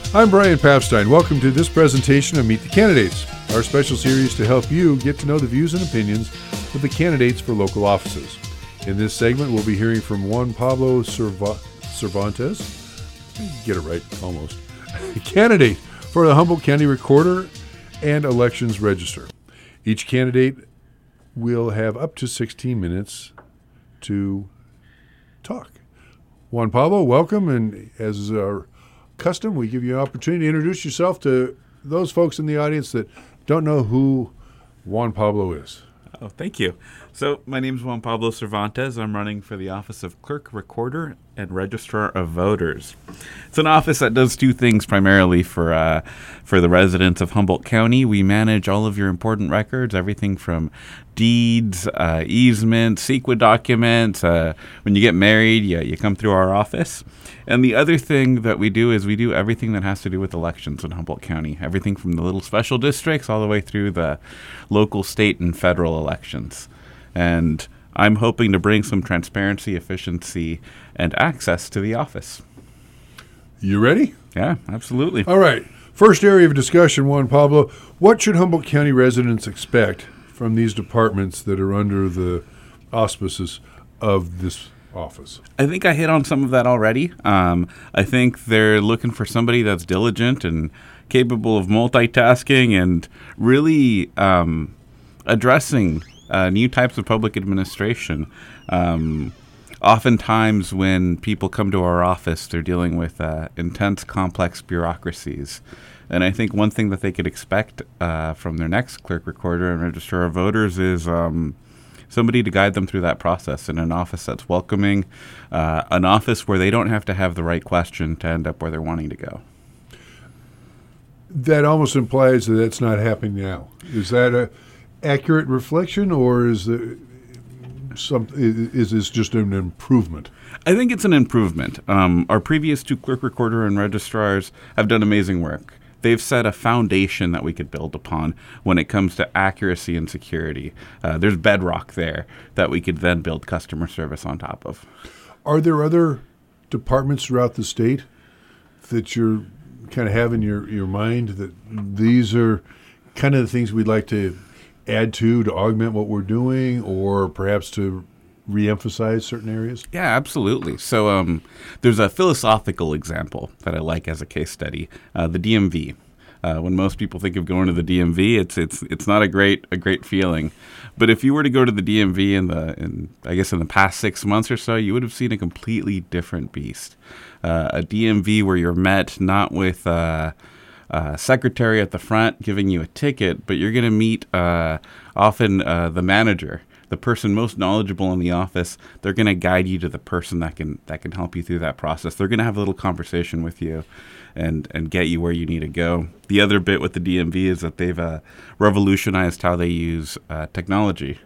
I'm Brian Papstein. Welcome to this presentation of Meet the Candidates, our special series to help you get to know the views and opinions of the candidates for local offices. In this segment, we'll be hearing from Juan Pablo Cervantes, get it right, almost, candidate for the Humboldt County Recorder and Elections Register. Each candidate will have up to 16 minutes to talk. Juan Pablo, welcome, and as is our custom, we give you an opportunity to introduce yourself to those folks in the audience that don't know who Juan Pablo is. Oh, thank you. So my name is Juan Pablo Cervantes. I'm running for the office of Clerk, Recorder, and Registrar of Voters. It's an office that does two things primarily for the residents of Humboldt County. We manage all of your important records, everything from deeds, easements, CEQA documents. When you get married, you come through our office. And the other thing that we do is we do everything that has to do with elections in Humboldt County, everything from the little special districts all the way through the local, state, and federal elections. And I'm hoping to bring some transparency, efficiency, and access to the office. You ready? Yeah, absolutely. All right. First area of discussion, Juan Pablo. What should Humboldt County residents expect from these departments that are under the auspices of this office? I think I hit on some of that already. I think they're looking for somebody that's diligent and capable of multitasking and really addressing new types of public administration. Oftentimes when people come to our office, they're dealing with intense, complex bureaucracies. And I think one thing that they could expect from their next clerk, recorder, and registrar of voters is somebody to guide them through that process in an office that's welcoming, an office where they don't have to have the right question to end up where they're wanting to go. That almost implies that that's not happening now. Is that a accurate reflection, or is this just an improvement? I think it's an improvement. Our previous two clerk, recorder, and registrars have done amazing work. They've set a foundation that we could build upon when it comes to accuracy and security. There's bedrock there that we could then build customer service on top of. Are there other departments throughout the state that you're kind of have in your mind that these are kind of the things we'd like to add to augment what we're doing, or perhaps to re-emphasize certain areas? Yeah, absolutely. So there's a philosophical example that I like as a case study, the DMV. When most people think of going to the DMV, it's not a great feeling. But if you were to go to the DMV in the past 6 months or so, you would have seen a completely different beast. A DMV where you're met not with secretary at the front giving you a ticket, but you're going to meet often the manager, the person most knowledgeable in the office. They're going to guide you to the person that can help you through that process. They're going to have a little conversation with you and get you where you need to go. The other bit with the DMV is that they've revolutionized how they use technology,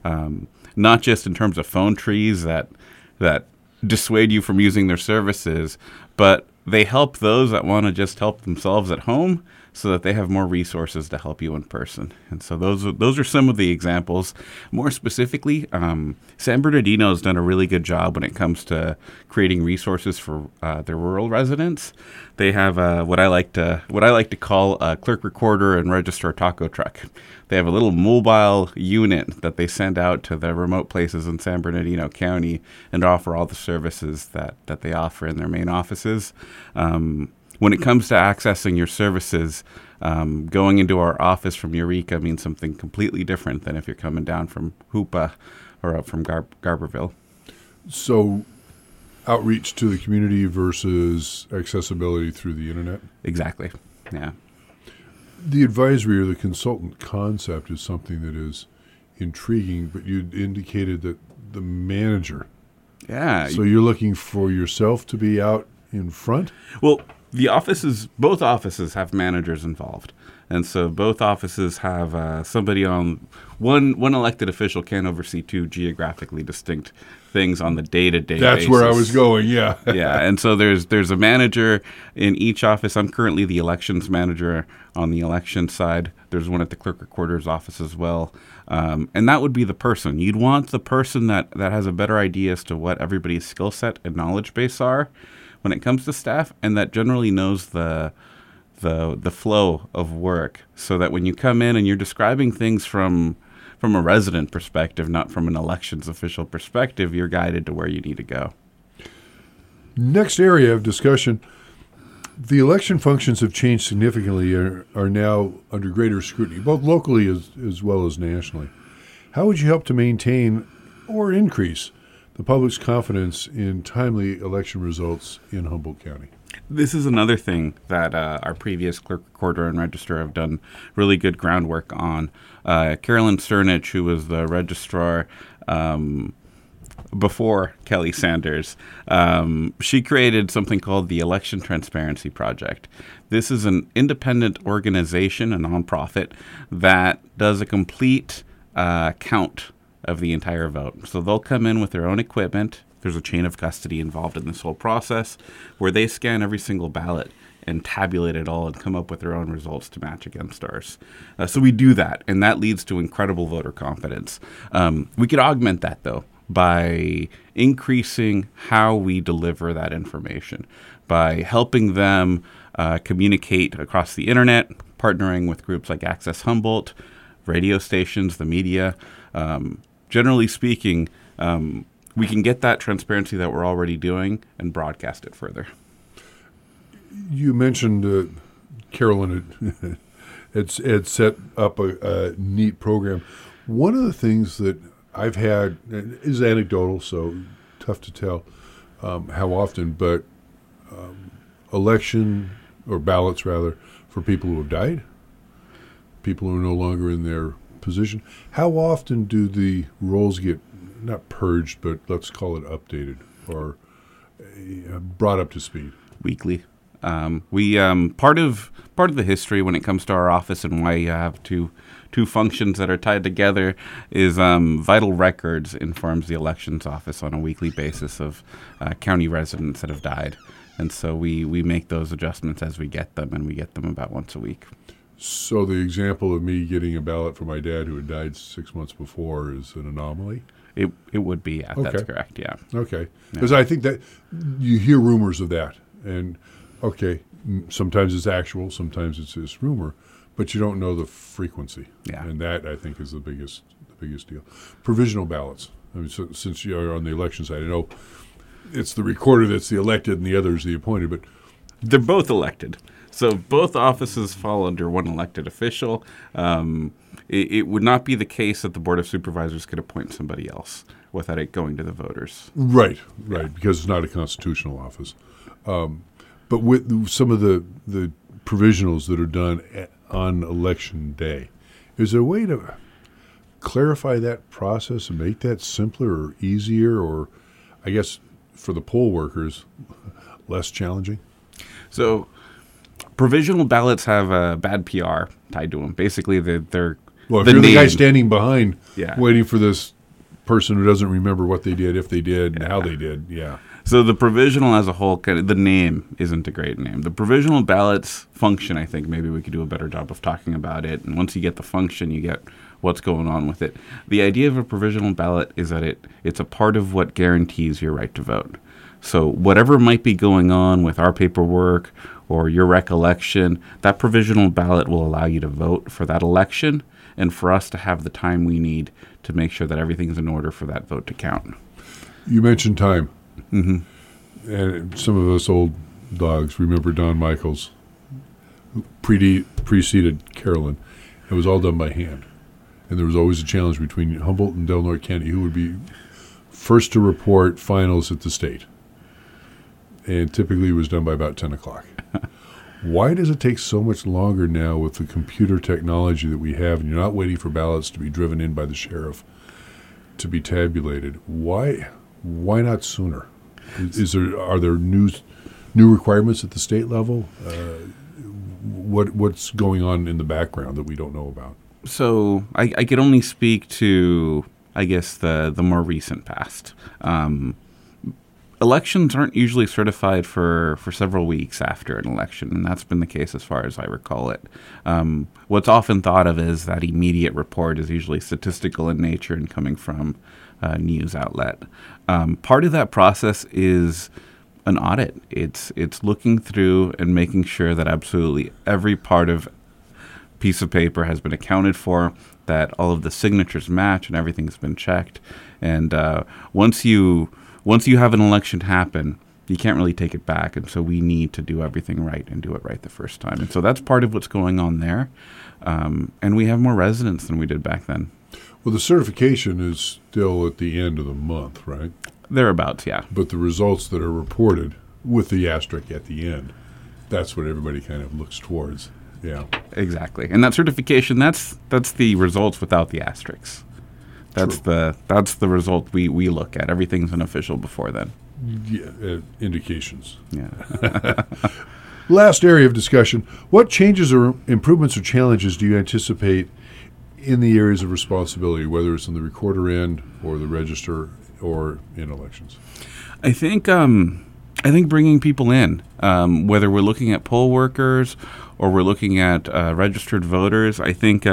not just in terms of phone trees that dissuade you from using their services, but they help those that want to just help themselves at home so that they have more resources to help you in person. And so those are some of the examples. More specifically, San Bernardino has done a really good job when it comes to creating resources for their rural residents. They have what I like to call a clerk, recorder, and registrar taco truck. They have a little mobile unit that they send out to the remote places in San Bernardino County and offer all the services that they offer in their main offices. When it comes to accessing your services, going into our office from Eureka means something completely different than if you're coming down from Hoopa or up from Garberville. So outreach to the community versus accessibility through the internet? Exactly, yeah. The advisory or the consultant concept is something that is intriguing, but you indicated that the manager. Yeah. So you're looking for yourself to be out in front? Well, both offices have managers involved. And so both offices have somebody on one elected official can oversee two geographically distinct things on the day-to-day That's basis. where I was going, yeah. Yeah, and so there's a manager in each office. I'm currently the elections manager on the election side. There's one at the clerk recorder's office as well. And that would be the person. You'd want the person that has a better idea as to what everybody's skill set and knowledge base are when it comes to staff, and that generally knows the the flow of work, so that when you come in and you're describing things from a resident perspective, not from an elections official perspective, you're guided to where you need to go. Next area of discussion, the election functions have changed significantly and are now under greater scrutiny, both locally as well as nationally. How would you help to maintain or increase the public's confidence in timely election results in Humboldt County? This is another thing that our previous clerk, recorder, and registrar have done really good groundwork on. Carolyn Cernich, who was the registrar before Kelly Sanders, she created something called the Election Transparency Project. This is an independent organization, a nonprofit, that does a complete count of the entire vote. So they'll come in with their own equipment. There's a chain of custody involved in this whole process where they scan every single ballot and tabulate it all and come up with their own results to match against ours. So we do that, and that leads to incredible voter confidence. We could augment that, though, by increasing how we deliver that information, by helping them communicate across the internet, partnering with groups like Access Humboldt, radio stations, the media. Generally speaking, we can get that transparency that we're already doing and broadcast it further. You mentioned Carolyn had set up a neat program. One of the things that I've had is anecdotal, so tough to tell how often, but election or ballots rather for people who have died, people who are no longer in their position. How often do the rolls get not purged, but let's call it updated or brought up to speed? Weekly. We part of the history when it comes to our office and why you have two functions that are tied together is Vital Records informs the elections office on a weekly basis of county residents that have died, and so we make those adjustments as we get them, and we get them about once a week. So the example of me getting a ballot for my dad who had died 6 months before is an anomaly? It would be, yeah. Okay. That's correct, yeah. Okay. Because I think that you hear rumors of that. And, okay, sometimes it's actual, sometimes it's this rumor, but you don't know the frequency. Yeah. And that, I think, is the biggest deal. Provisional ballots. I mean, so, since you are on the election side, I know it's the recorder that's the elected and the other is the appointed, but they're both elected. So both offices fall under one elected official. It would not be the case that the Board of Supervisors could appoint somebody else without it going to the voters. Right, because it's not a constitutional office. But with some of the provisionals that are done on election day, is there a way to clarify that process and make that simpler or easier, or I guess for the poll workers, less challenging? So provisional ballots have a bad PR tied to them. Basically, they're well, if you're the guy standing behind waiting for this person who doesn't remember what they did, if they did, and how they did, So the provisional as a whole, the name isn't a great name. The provisional ballots function, I think maybe we could do a better job of talking about it. And once you get the function, you get what's going on with it. The idea of a provisional ballot is that it's a part of what guarantees your right to vote. So whatever might be going on with our paperwork or your recollection, that provisional ballot will allow you to vote for that election and for us to have the time we need to make sure that everything's in order for that vote to count. You mentioned time. Mm-hmm. And some of us old dogs remember Don Michaels, who preceded Carolyn. It was all done by hand. And there was always a challenge between Humboldt and Del Norte County, who would be first to report finals at the state. And typically it was done by about 10 o'clock. Why does it take so much longer now with the computer technology that we have, and you're not waiting for ballots to be driven in by the sheriff to be tabulated? Why not sooner? Are there new requirements at the state level? What's going on in the background that we don't know about? So I could only speak to, I guess, the more recent past. Elections aren't usually certified for several weeks after an election, and that's been the case as far as I recall it. What's often thought of as that immediate report is usually statistical in nature and coming from a news outlet. Part of that process is an audit. It's looking through and making sure that absolutely every part of piece of paper has been accounted for, that all of the signatures match and everything's been checked. And once you have an election happen, you can't really take it back. And so we need to do everything right and do it right the first time. And so that's part of what's going on there. And we have more residents than we did back then. Well, the certification is still at the end of the month, right? Thereabouts, yeah. But the results that are reported with the asterisk at the end, that's what everybody kind of looks towards. Yeah. Exactly. And that certification, that's the results without the asterisks. That's the result we look at. Everything's an official before then. Yeah, indications. Yeah. Last area of discussion. What changes or improvements or challenges do you anticipate in the areas of responsibility, whether it's in the recorder end or the register or in elections? I think bringing people in, whether we're looking at poll workers or we're looking at registered voters, I think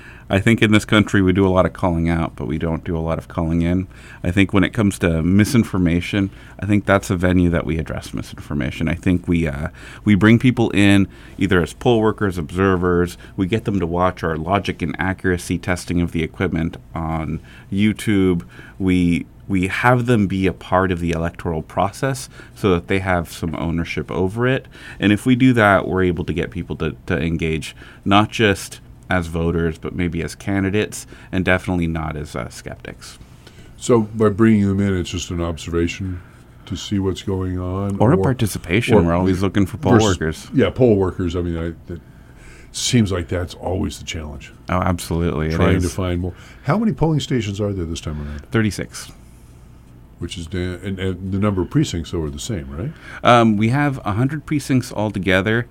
in this country we do a lot of calling out, but we don't do a lot of calling in. I think when it comes to misinformation, I think that's a venue that we address misinformation. I think we bring people in either as poll workers, observers. We get them to watch our logic and accuracy testing of the equipment on YouTube. We have them be a part of the electoral process so that they have some ownership over it. And if we do that, we're able to get people to engage, not just as voters, but maybe as candidates, and definitely not as skeptics. So by bringing them in, it's just an observation to see what's going on? Or a participation. We're always looking for poll workers. Yeah, poll workers. I mean, it seems like that's always the challenge. Oh, absolutely. Trying to find more. How many polling stations are there this time around? 36. Which is and the number of precincts, though, are the same, right? We have 100 precincts altogether.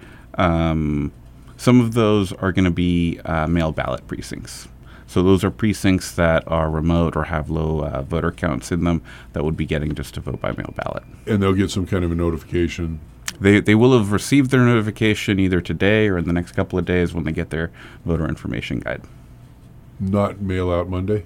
Some of those are going to be mail ballot precincts. So those are precincts that are remote or have low voter counts in them that would be getting just a vote by mail ballot. And they'll get some kind of a notification? They will have received their notification either today or in the next couple of days when they get their voter information guide. Not mail out Monday?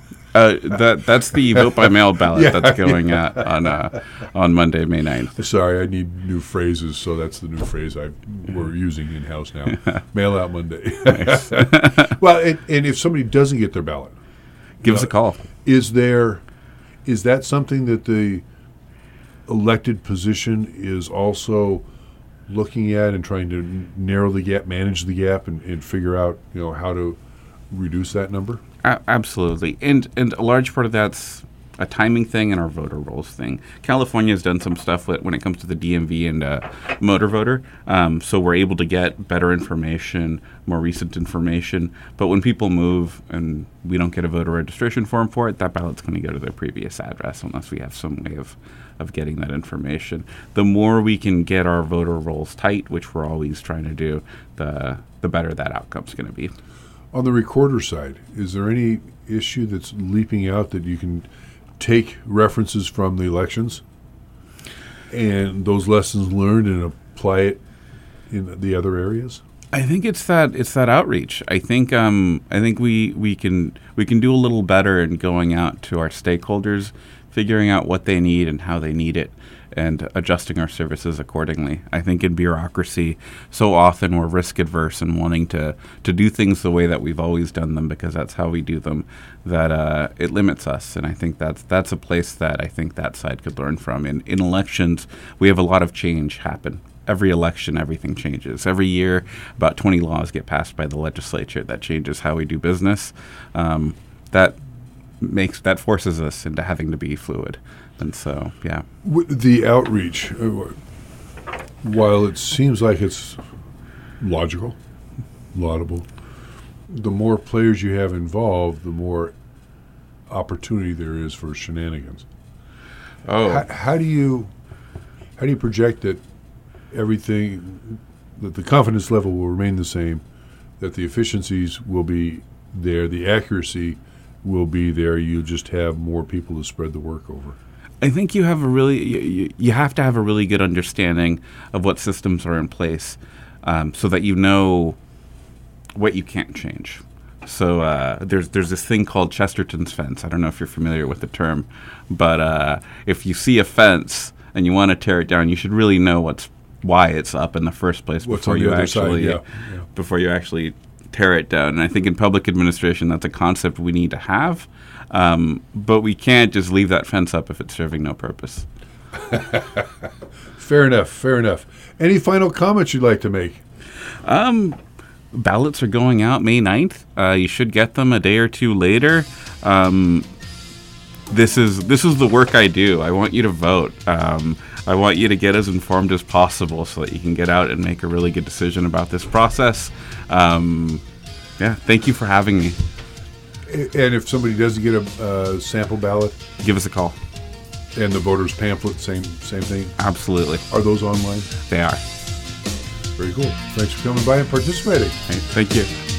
That's the vote by mail ballot that's going out on Monday, May 9th. Sorry, I need new phrases, so that's the new phrase we're using in-house now. Mail out Monday. Nice. Well, and if somebody doesn't get their ballot, give us a call. Is that something that the elected position is also looking at and trying to narrow the gap, manage the gap, and figure out how to reduce that number? Absolutely. And a large part of that's a timing thing and our voter rolls thing. California has done some stuff when it comes to the DMV and motor voter. So we're able to get better information, more recent information. But when people move and we don't get a voter registration form for it, that ballot's going to go to their previous address unless we have some way of getting that information. The more we can get our voter rolls tight, which we're always trying to do, the better that outcome's going to be. On the recorder side, is there any issue that's leaping out that you can take references from the elections and those lessons learned and apply it in the other areas? I think it's that outreach. I think we can do a little better in going out to our stakeholders, figuring out what they need and how they need it, and adjusting our services accordingly. I think in bureaucracy, so often we're risk adverse and wanting to do things the way that we've always done them because that's how we do them, that it limits us. And I think that's a place that I think that side could learn from. In elections, we have a lot of change happen. Every election, everything changes. Every year, about 20 laws get passed by the legislature that changes how we do business. That forces us into having to be fluid. And so, yeah. The outreach, while it seems like it's logical, laudable, the more players you have involved, the more opportunity there is for shenanigans. Oh, how do you project that everything, that the confidence level will remain the same, that the efficiencies will be there, the accuracy will be there, you just have more people to spread the work over? I think you have you have to have a really good understanding of what systems are in place, so that you know what you can't change. So there's this thing called Chesterton's fence. I don't know if you're familiar with the term, but if you see a fence and you want to tear it down, you should really know why it's up in the first place What's before on the you other actually side, yeah. before you actually tear it down. And I think in public administration, that's a concept we need to have, but we can't just leave that fence up if it's serving no purpose. Fair enough. Any final comments you'd like to make? Ballots are going out May 9th. You should get them a day or two later. This is the work I do. I want you to vote. I want you to get as informed as possible so that you can get out and make a really good decision about this process. Thank you for having me. And if somebody doesn't get a sample ballot, Give us a call. and the voter's pamphlet, same thing. Absolutely. Are those online? They are. Very cool. Thanks for coming by and participating. Hey, thank you.